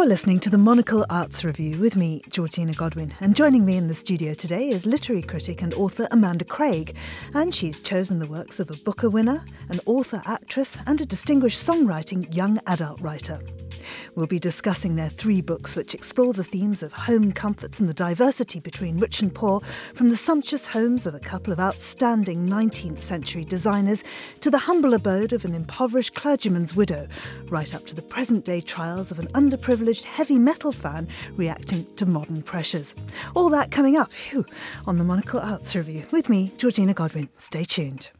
listening to the Monocle Arts Review with me, Georgina Godwin. And joining me in the studio today is literary critic and author Amanda Craig. And she's chosen the works of a Booker winner, an author, actress, and a distinguished songwriting young adult writer. We'll be discussing their 3 books which explore the themes of home comforts and the diversity between rich and poor, from the sumptuous homes of a couple of outstanding 19th century designers to the humble abode of an impoverished clergyman's widow, right up to the present-day trials of an underprivileged heavy metal fan reacting to modern pressures. All that coming up on the Monocle Arts Review with me, Georgina Godwin. Stay tuned.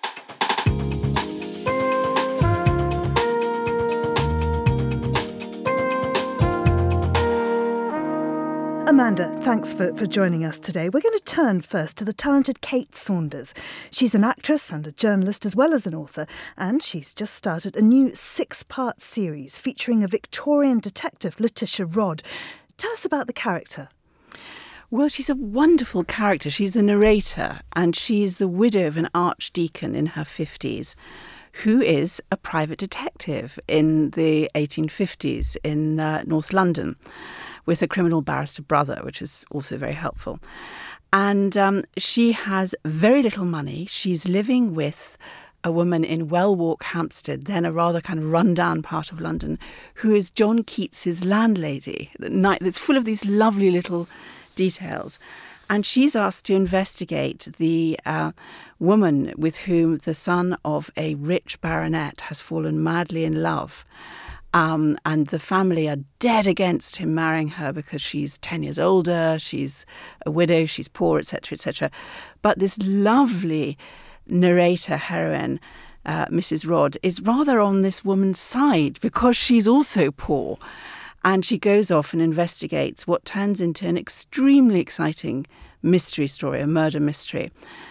Amanda, thanks for joining us today. We're going to turn first to the talented Kate Saunders. She's an actress and a journalist as well as an author, and she's just started a new 6-part series featuring a Victorian detective, Letitia Rodd. Tell us about the character. Well, she's a wonderful character. She's the narrator, and she's the widow of an archdeacon in her 50s who is a private detective in the 1850s in North London, with a criminal barrister brother, which is also very helpful. And she has very little money. She's living with a woman in Wellwalk, Hampstead, then a rather kind of run-down part of London, who is John Keats's landlady, that's full of these lovely little details. And she's asked to investigate the woman with whom the son of a rich baronet has fallen madly in love. And the family are dead against him marrying her because she's 10 years older, she's a widow, she's poor, etc., etc. But this lovely narrator heroine, Mrs. Rodd, is rather on this woman's side because she's also poor. And she goes off and investigates what turns into an extremely exciting mystery story, a murder mystery.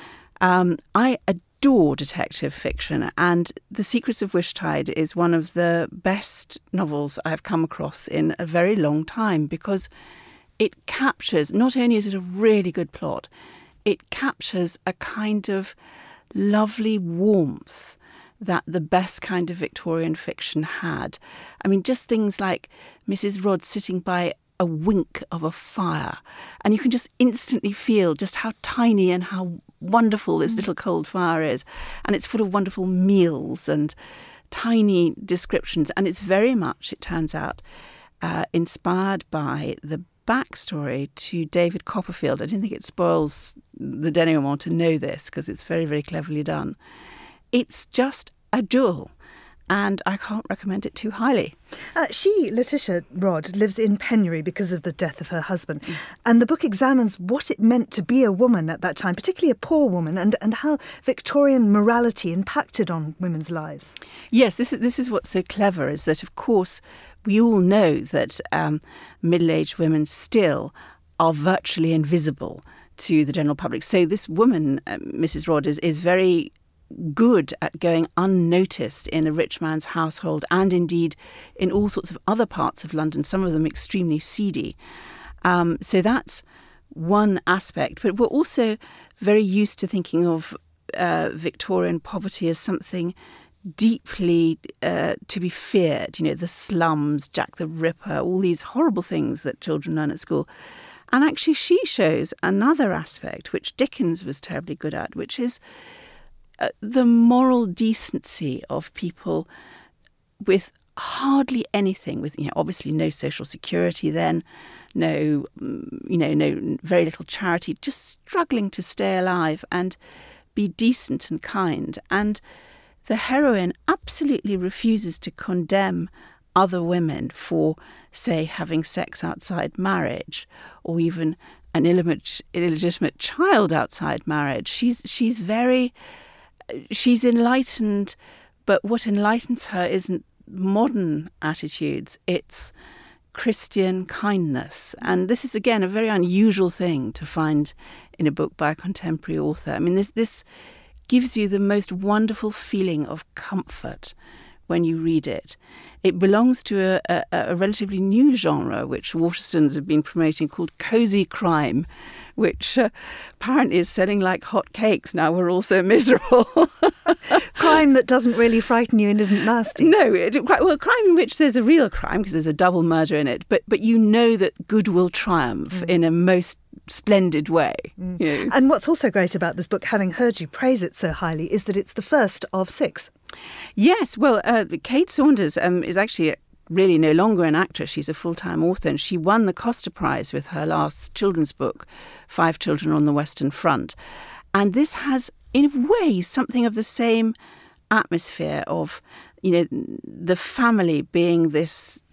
I adore detective fiction, and The Secrets of Wishtide is one of the best novels I've come across in a very long time, because it captures, not only is it a really good plot, it captures a kind of lovely warmth that the best kind of Victorian fiction had. I mean, just things like Mrs. Rodd sitting by a wink of a fire, and you can just instantly feel just how tiny and how wonderful this little cold fire is. And it's full of wonderful meals and tiny descriptions. And it's very much, it turns out, inspired by the backstory to David Copperfield. I don't think it spoils the denouement to know this, because it's very, very cleverly done. It's just a jewel, and I can't recommend it too highly. Letitia Rodd, lives in penury because of the death of her husband. And the book examines what it meant to be a woman at that time, particularly a poor woman, and how Victorian morality impacted on women's lives. Yes, this is what's so clever, is that, of course, we all know that middle-aged women still are virtually invisible to the general public. So this woman, Mrs. Rodd, is very good at going unnoticed in a rich man's household, and indeed in all sorts of other parts of London, some of them extremely seedy. So that's one aspect. But we're also very used to thinking of Victorian poverty as something deeply to be feared. You know, the slums, Jack the Ripper, all these horrible things that children learn at school. And actually she shows another aspect, which Dickens was terribly good at, which is the moral decency of people with hardly anything, with obviously no social security then, no very little charity, just struggling to stay alive and be decent and kind. And the heroine absolutely refuses to condemn other women for, say, having sex outside marriage, or even an illegitimate child outside marriage. She's enlightened, but what enlightens her isn't modern attitudes, it's Christian kindness. And this is, again, a very unusual thing to find in a book by a contemporary author. I mean, this gives you the most wonderful feeling of comfort when you read it. It belongs to a relatively new genre, which Waterstones have been promoting, called cosy crime, which apparently is selling like hot cakes now. We're all so miserable. Crime that doesn't really frighten you and isn't nasty. No, crime in which there's a real crime because there's a double murder in it, but you know that good will triumph in a most splendid way. You know. And what's also great about this book, having heard you praise it so highly, is that it's the first of 6. Yes, well, Kate Saunders is actually really no longer an actress. She's a full-time author, and she won the Costa Prize with her last children's book, 5 Children on the Western Front. And this has, in a way, something of the same atmosphere of, you know, the family being this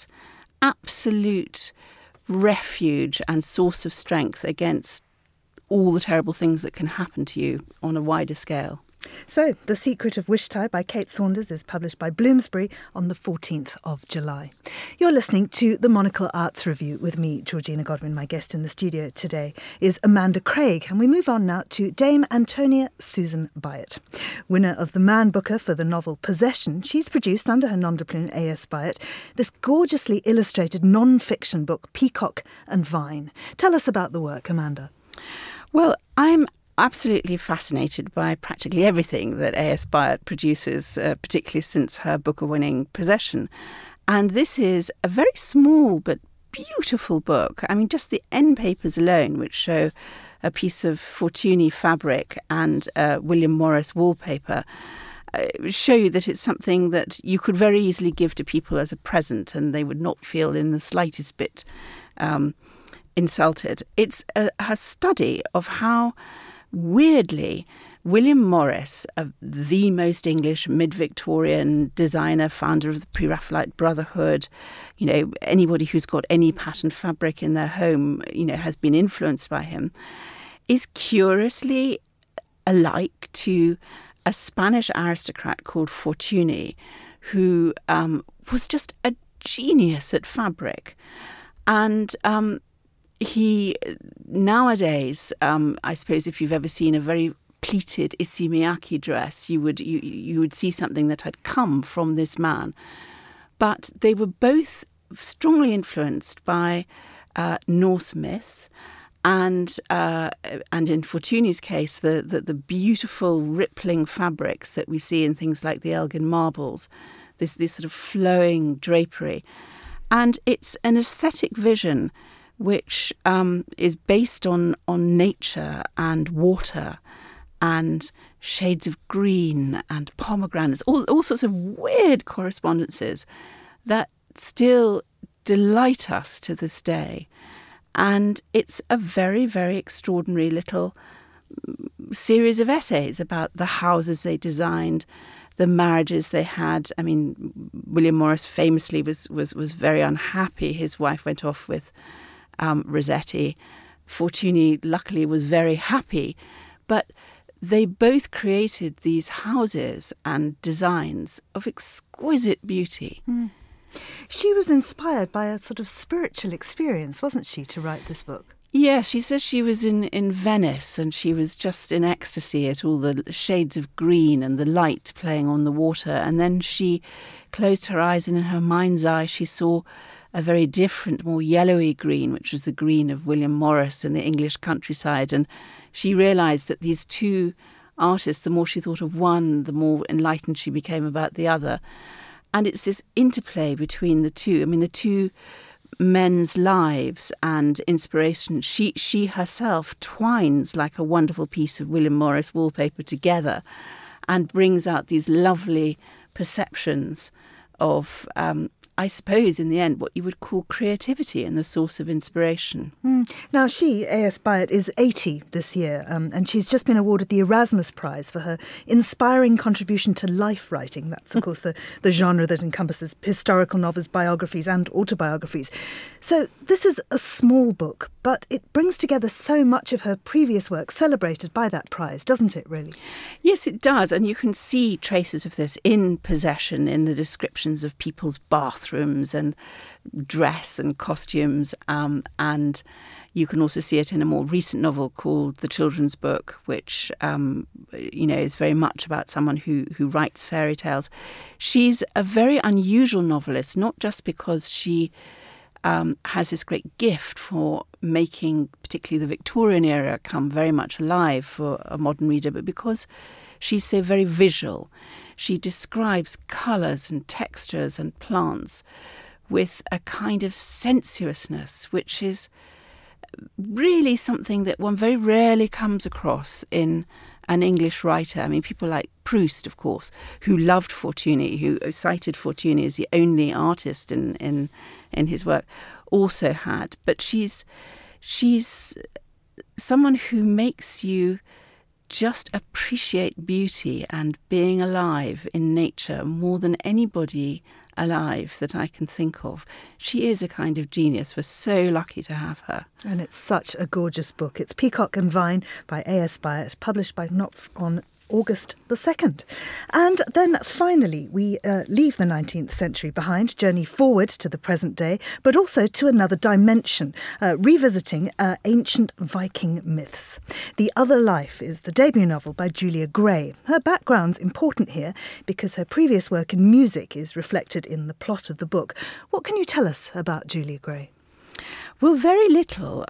absolute refuge and source of strength against all the terrible things that can happen to you on a wider scale. So, The Secret of Wishtide by Kate Saunders is published by Bloomsbury on the 14th of July. You're listening to the Monocle Arts Review with me, Georgina Godwin. My guest in the studio today is Amanda Craig, and we move on now to Dame Antonia Susan Byatt. Winner of the Man Booker for the novel Possession, she's produced under her nom de plume A.S. Byatt this gorgeously illustrated non-fiction book, Peacock and Vine. Tell us about the work, Amanda. Well, I'm absolutely fascinated by practically everything that A.S. Byatt produces, particularly since her Booker-winning Possession. And this is a very small but beautiful book. I mean, just the end papers alone, which show a piece of Fortuny fabric and William Morris wallpaper, show you that it's something that you could very easily give to people as a present and they would not feel in the slightest bit insulted. It's her study of how weirdly, William Morris, the most English mid-Victorian designer, founder of the Pre-Raphaelite Brotherhood, you know, anybody who's got any patterned fabric in their home, you know, has been influenced by him, is curiously alike to a Spanish aristocrat called Fortuny, who was just a genius at fabric. And he nowadays, I suppose, if you've ever seen a very pleated Issey Miyake dress, you would see something that had come from this man. But they were both strongly influenced by Norse myth, and in Fortuny's case, the beautiful rippling fabrics that we see in things like the Elgin marbles, this sort of flowing drapery, and it's an aesthetic vision which is based on nature and water and shades of green and pomegranates, all sorts of weird correspondences that still delight us to this day. And it's a very, very extraordinary little series of essays about the houses they designed, the marriages they had. I mean, William Morris famously was very unhappy. His wife went off with Rossetti. Fortuny, luckily, was very happy. But they both created these houses and designs of exquisite beauty. Mm. She was inspired by a sort of spiritual experience, wasn't she, to write this book? Yes, she says she was in Venice and she was just in ecstasy at all the shades of green and the light playing on the water. And then she closed her eyes and in her mind's eye she saw a very different, more yellowy green, which was the green of William Morris in the English countryside. And she realised that these two artists, the more she thought of one, the more enlightened she became about the other. And it's this interplay between the two. I mean, the two men's lives and inspiration. She herself twines like a wonderful piece of William Morris wallpaper together and brings out these lovely perceptions of, I suppose, in the end, what you would call creativity and the source of inspiration. Now, she, A.S. Byatt, is 80 this year, and she's just been awarded the Erasmus Prize for her inspiring contribution to life writing. That's, of course, the genre that encompasses historical novels, biographies and autobiographies. So this is a small book, but it brings together so much of her previous work celebrated by that prize, doesn't it, really? Yes, it does. And you can see traces of this in Possession, in the descriptions of people's bathrooms and dress and costumes. And you can also see it in a more recent novel called The Children's Book, which, is very much about someone who writes fairy tales. She's a very unusual novelist, not just because she has this great gift for making particularly the Victorian era come very much alive for a modern reader, but because she's so very visual, she describes colours and textures and plants with a kind of sensuousness, which is really something that one very rarely comes across in an English writer. I mean, people like Proust, of course, who loved Fortuny, who cited Fortuny as the only artist in his work, also had. But she's someone who makes you just appreciate beauty and being alive in nature more than anybody alive that I can think of. She is a kind of genius. We're so lucky to have her. And it's such a gorgeous book. It's Peacock and Vine by A.S. Byatt, published by Knopf on August the 2nd. And then finally, we leave the 19th century behind, journey forward to the present day, but also to another dimension, revisiting ancient Viking myths. The Other Life is the debut novel by Julia Gray. Her background's important here because her previous work in music is reflected in the plot of the book. What can you tell us about Julia Gray? Well, very little.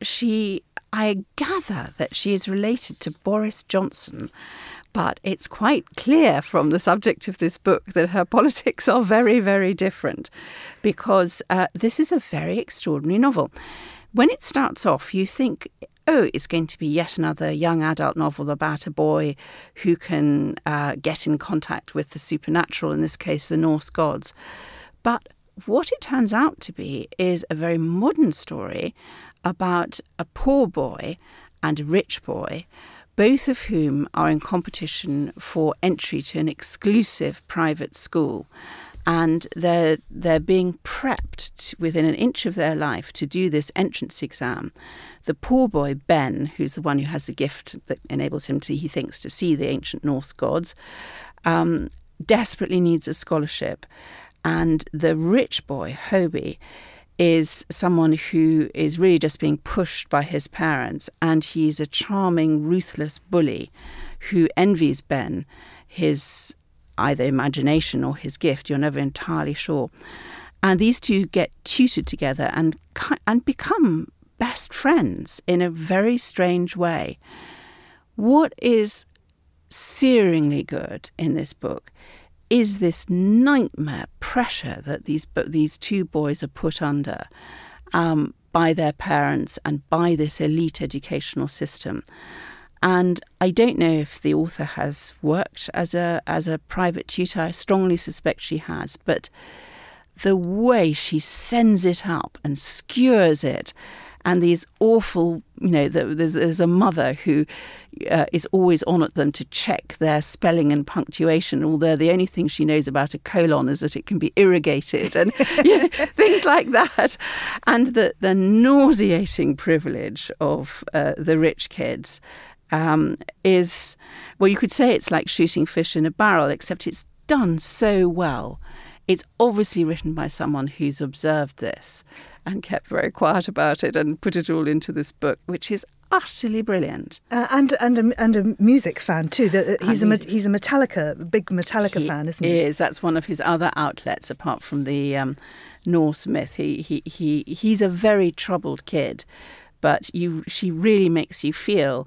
I gather that she is related to Boris Johnson, but it's quite clear from the subject of this book that her politics are very, very different, because this is a very extraordinary novel. When it starts off, you think, oh, it's going to be yet another young adult novel about a boy who can get in contact with the supernatural, in this case, the Norse gods. But what it turns out to be is a very modern story about a poor boy and a rich boy, both of whom are in competition for entry to an exclusive private school. And they're being prepped within an inch of their life to do this entrance exam. The poor boy, Ben, who's the one who has the gift that enables him to, he thinks, to see the ancient Norse gods, desperately needs a scholarship. And the rich boy, Hobie, is someone who is really just being pushed by his parents, and he's a charming, ruthless bully who envies Ben his either imagination or his gift. You're never entirely sure. And these two get tutored together and become best friends in a very strange way. What is searingly good in this book is this nightmare pressure that these two boys are put under by their parents and by this elite educational system. And I don't know if the author has worked as a private tutor. I strongly suspect she has. But the way she sends it up and skewers it, and these awful, there's a mother who is always on at them to check their spelling and punctuation, although the only thing she knows about a colon is that it can be irrigated and things like that. And the nauseating privilege of the rich kids is, well, you could say it's like shooting fish in a barrel, except it's done so well. It's obviously written by someone who's observed this and kept very quiet about it and put it all into this book, which is utterly brilliant. And a music fan too. He's a Metallica, big Metallica fan, isn't he? He is. That's one of his other outlets, apart from the Norse myth. He's a very troubled kid, but she really makes you feel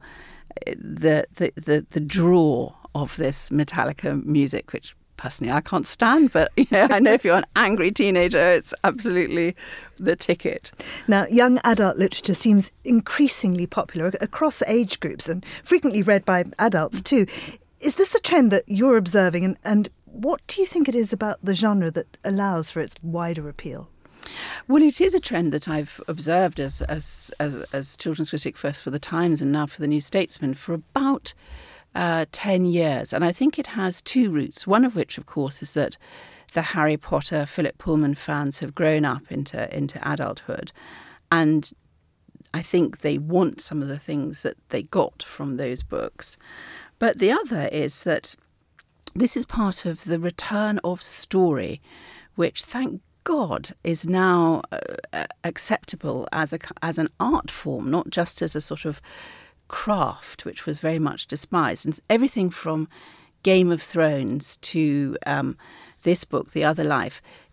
the draw of this Metallica music, which personally I can't stand, but I know if you're an angry teenager, it's absolutely the ticket. Now, young adult literature seems increasingly popular across age groups and frequently read by adults too. Is this a trend that you're observing, and what do you think it is about the genre that allows for its wider appeal? Well, it is a trend that I've observed as children's critic, first for the Times and now for the New Statesman, for about 10 years. And I think it has two roots, one of which, of course, is that the Harry Potter, Philip Pullman fans have grown up into adulthood. And I think they want some of the things that they got from those books. But the other is that this is part of the return of story, which, thank God, is now acceptable as an art form, not just as a sort of craft, which was very much despised. And everything from Game of Thrones to this book, The Other Life,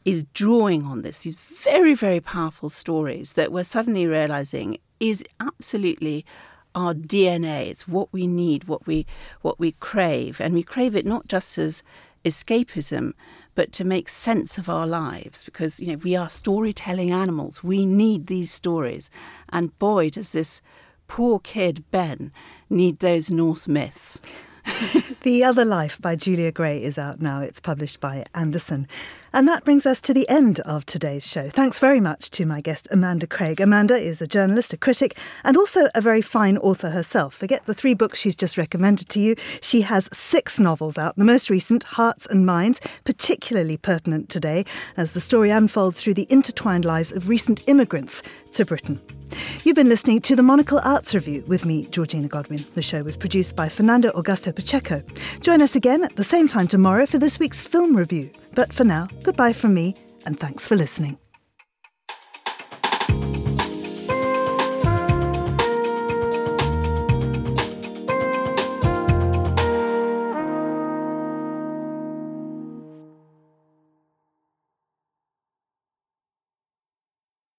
is drawing on these very, very powerful stories that we're suddenly realising is absolutely our DNA. It's what we need, what we crave. And we crave it not just as escapism, but to make sense of our lives, because, we are storytelling animals. We need these stories. And boy, does this poor kid, Ben, need those Norse myths. The Other Life by Julia Gray is out now. It's published by Anderson. And that brings us to the end of today's show. Thanks very much to my guest, Amanda Craig. Amanda is a journalist, a critic, and also a very fine author herself. Forget the 3 books she's just recommended to you. She has 6 novels out. The most recent, Hearts and Minds, particularly pertinent today as the story unfolds through the intertwined lives of recent immigrants to Britain. You've been listening to the Monocle Arts Review with me, Georgina Godwin. The show was produced by Fernando Augusto Pacheco. Join us again at the same time tomorrow for this week's film review. But for now, goodbye from me, and thanks for listening.